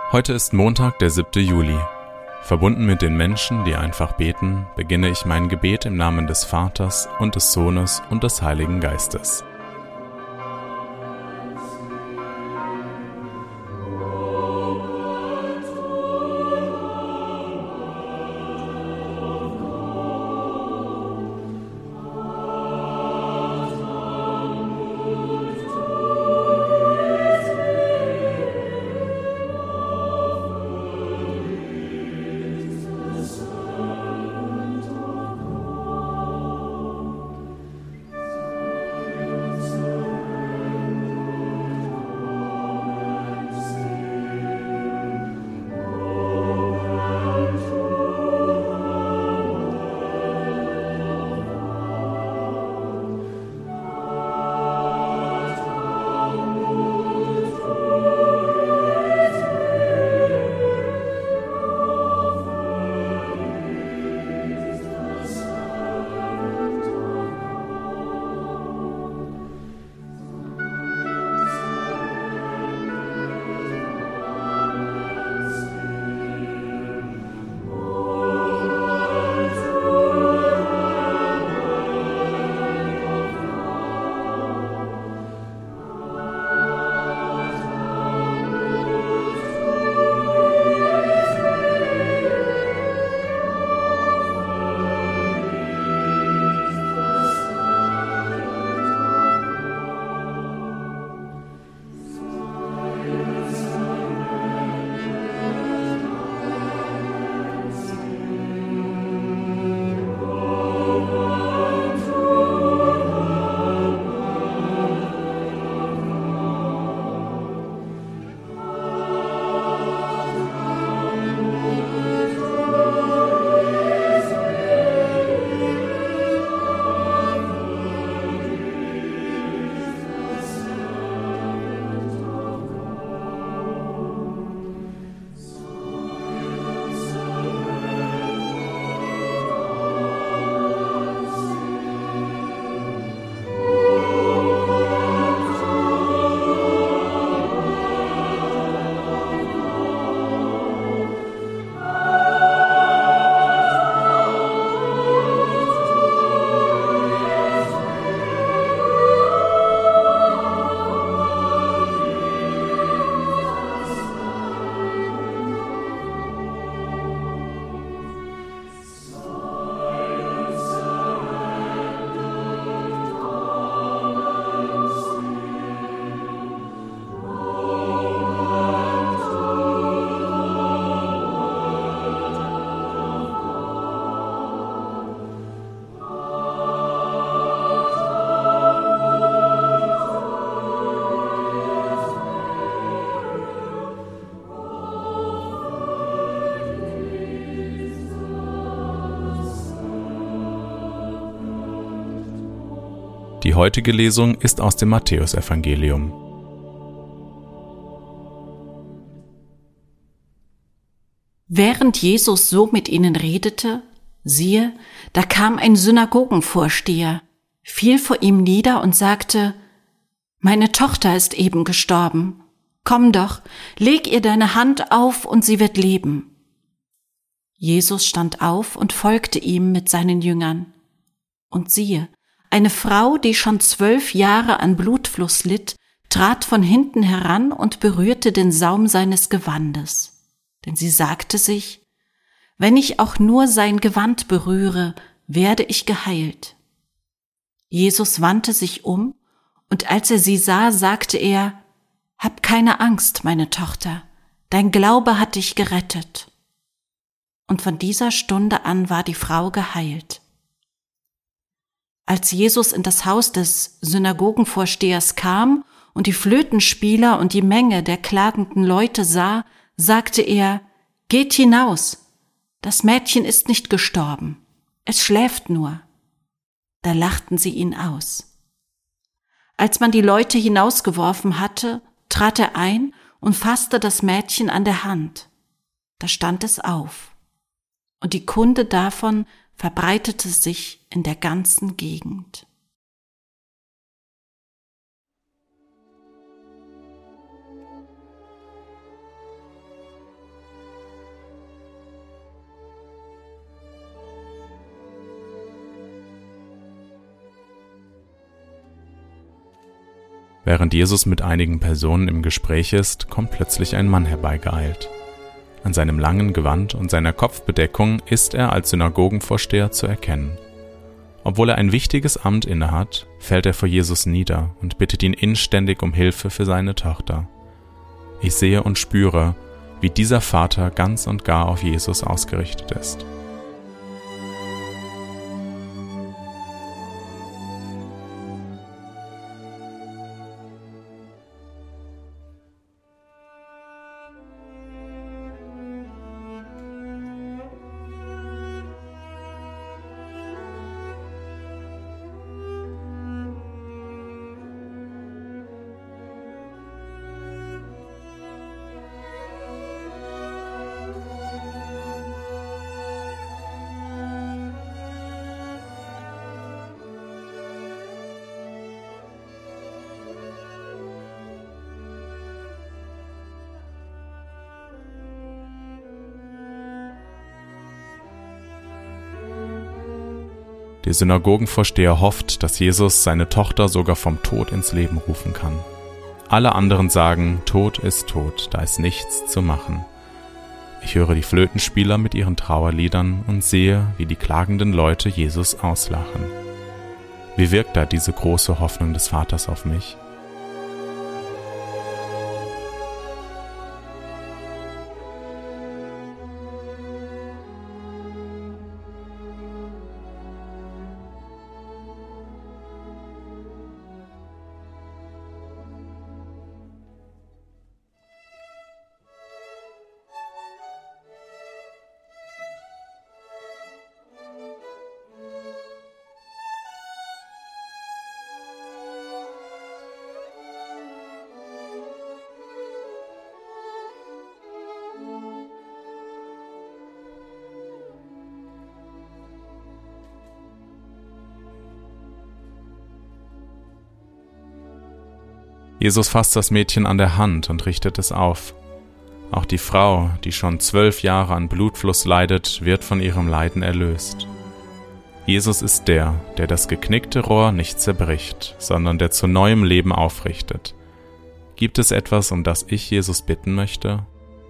Heute ist Montag, der 7. Juli. Verbunden mit den Menschen, die einfach beten, beginne ich mein Gebet im Namen des Vaters und des Sohnes und des Heiligen Geistes. Die heutige Lesung ist aus dem Matthäusevangelium. Während Jesus so mit ihnen redete, siehe, da kam ein Synagogenvorsteher, fiel vor ihm nieder und sagte: Meine Tochter ist eben gestorben. Komm doch, leg ihr deine Hand auf und sie wird leben. Jesus stand auf und folgte ihm mit seinen Jüngern. Und siehe, eine Frau, die schon 12 Jahre an Blutfluss litt, trat von hinten heran und berührte den Saum seines Gewandes. Denn sie sagte sich: Wenn ich auch nur sein Gewand berühre, werde ich geheilt. Jesus wandte sich um, und als er sie sah, sagte er: Hab keine Angst, meine Tochter, dein Glaube hat dich gerettet. Und von dieser Stunde an war die Frau geheilt. Als Jesus in das Haus des Synagogenvorstehers kam und die Flötenspieler und die Menge der klagenden Leute sah, sagte er: Geht hinaus, das Mädchen ist nicht gestorben, es schläft nur. Da lachten sie ihn aus. Als man die Leute hinausgeworfen hatte, trat er ein und fasste das Mädchen an der Hand. Da stand es auf. Und die Kunde davon verbreitete sich in der ganzen Gegend. Während Jesus mit einigen Personen im Gespräch ist, kommt plötzlich ein Mann herbeigeeilt. An seinem langen Gewand und seiner Kopfbedeckung ist er als Synagogenvorsteher zu erkennen. Obwohl er ein wichtiges Amt innehat, fällt er vor Jesus nieder und bittet ihn inständig um Hilfe für seine Tochter. Ich sehe und spüre, wie dieser Vater ganz und gar auf Jesus ausgerichtet ist. Der Synagogenvorsteher hofft, dass Jesus seine Tochter sogar vom Tod ins Leben rufen kann. Alle anderen sagen, Tod ist tot, da ist nichts zu machen. Ich höre die Flötenspieler mit ihren Trauerliedern und sehe, wie die klagenden Leute Jesus auslachen. Wie wirkt da diese große Hoffnung des Vaters auf mich? Jesus fasst das Mädchen an der Hand und richtet es auf. Auch die Frau, die schon 12 Jahre an Blutfluss leidet, wird von ihrem Leiden erlöst. Jesus ist der das geknickte Rohr nicht zerbricht, sondern der zu neuem Leben aufrichtet. Gibt es etwas, um das ich Jesus bitten möchte?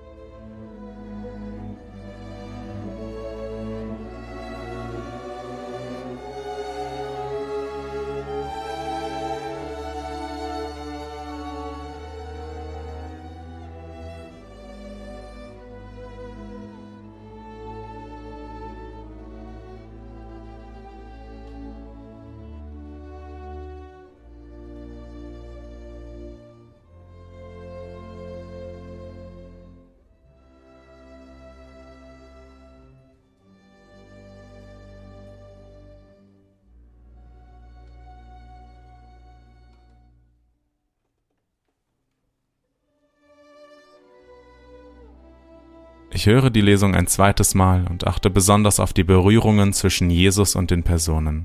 Ich höre die Lesung ein zweites Mal und achte besonders auf die Berührungen zwischen Jesus und den Personen.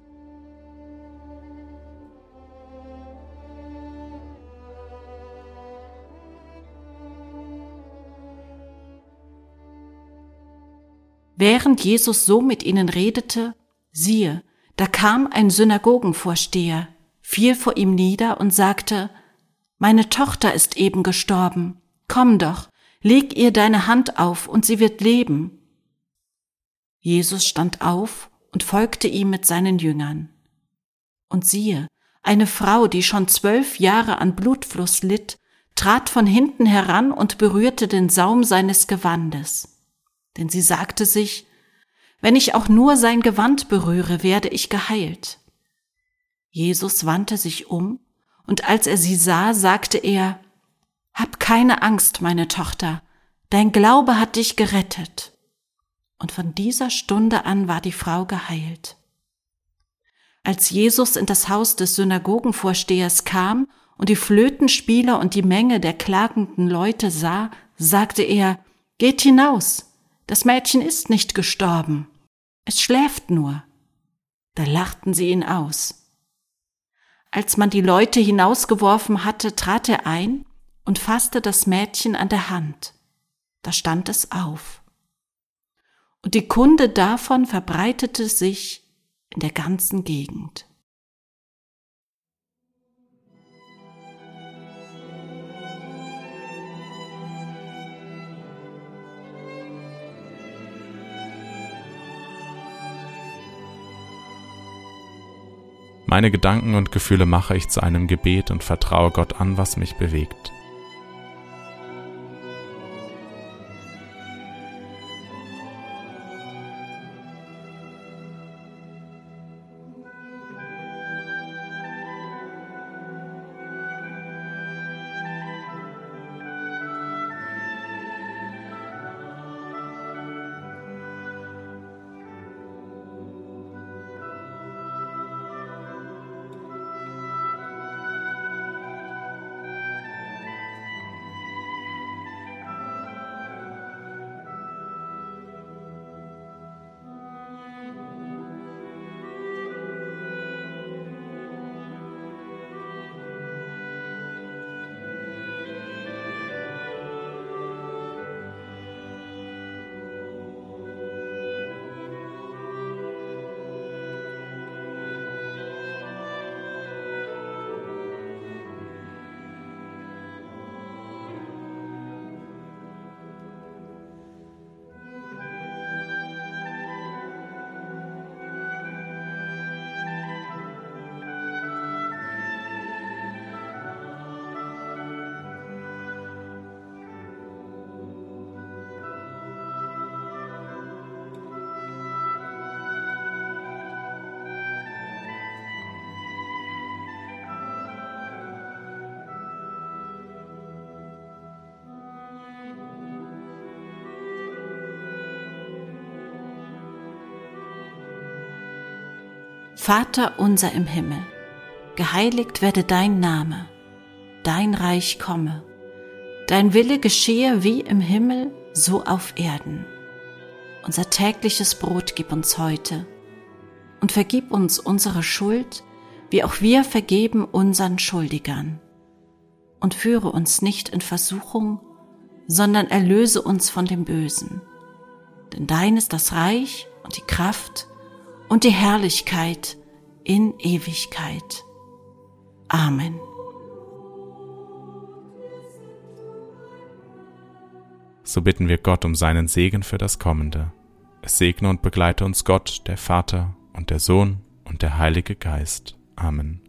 Während Jesus so mit ihnen redete, siehe, da kam ein Synagogenvorsteher, fiel vor ihm nieder und sagte, »Meine Tochter ist eben gestorben, komm doch, leg ihr deine Hand auf und sie wird leben.« Jesus stand auf und folgte ihm mit seinen Jüngern. Und siehe, eine Frau, die schon 12 Jahre an Blutfluss litt, trat von hinten heran und berührte den Saum seines Gewandes. Denn sie sagte sich, wenn ich auch nur sein Gewand berühre, werde ich geheilt. Jesus wandte sich um, und als er sie sah, sagte er, »Hab keine Angst, meine Tochter, dein Glaube hat dich gerettet.« Und von dieser Stunde an war die Frau geheilt. Als Jesus in das Haus des Synagogenvorstehers kam und die Flötenspieler und die Menge der klagenden Leute sah, sagte er, »Geht hinaus, das Mädchen ist nicht gestorben, es schläft nur.« Da lachten sie ihn aus. Als man die Leute hinausgeworfen hatte, trat er ein und fasste das Mädchen an der Hand. Da stand es auf. Und die Kunde davon verbreitete sich in der ganzen Gegend. Meine Gedanken und Gefühle mache ich zu einem Gebet und vertraue Gott an, was mich bewegt. Vater unser im Himmel, geheiligt werde dein Name, dein Reich komme, dein Wille geschehe wie im Himmel, so auf Erden. Unser tägliches Brot gib uns heute und vergib uns unsere Schuld, wie auch wir vergeben unseren Schuldigern. Und führe uns nicht in Versuchung, sondern erlöse uns von dem Bösen. Denn dein ist das Reich und die Kraft und die Herrlichkeit in Ewigkeit. Amen. So bitten wir Gott um seinen Segen für das Kommende. Es segne und begleite uns Gott, der Vater und der Sohn und der Heilige Geist. Amen.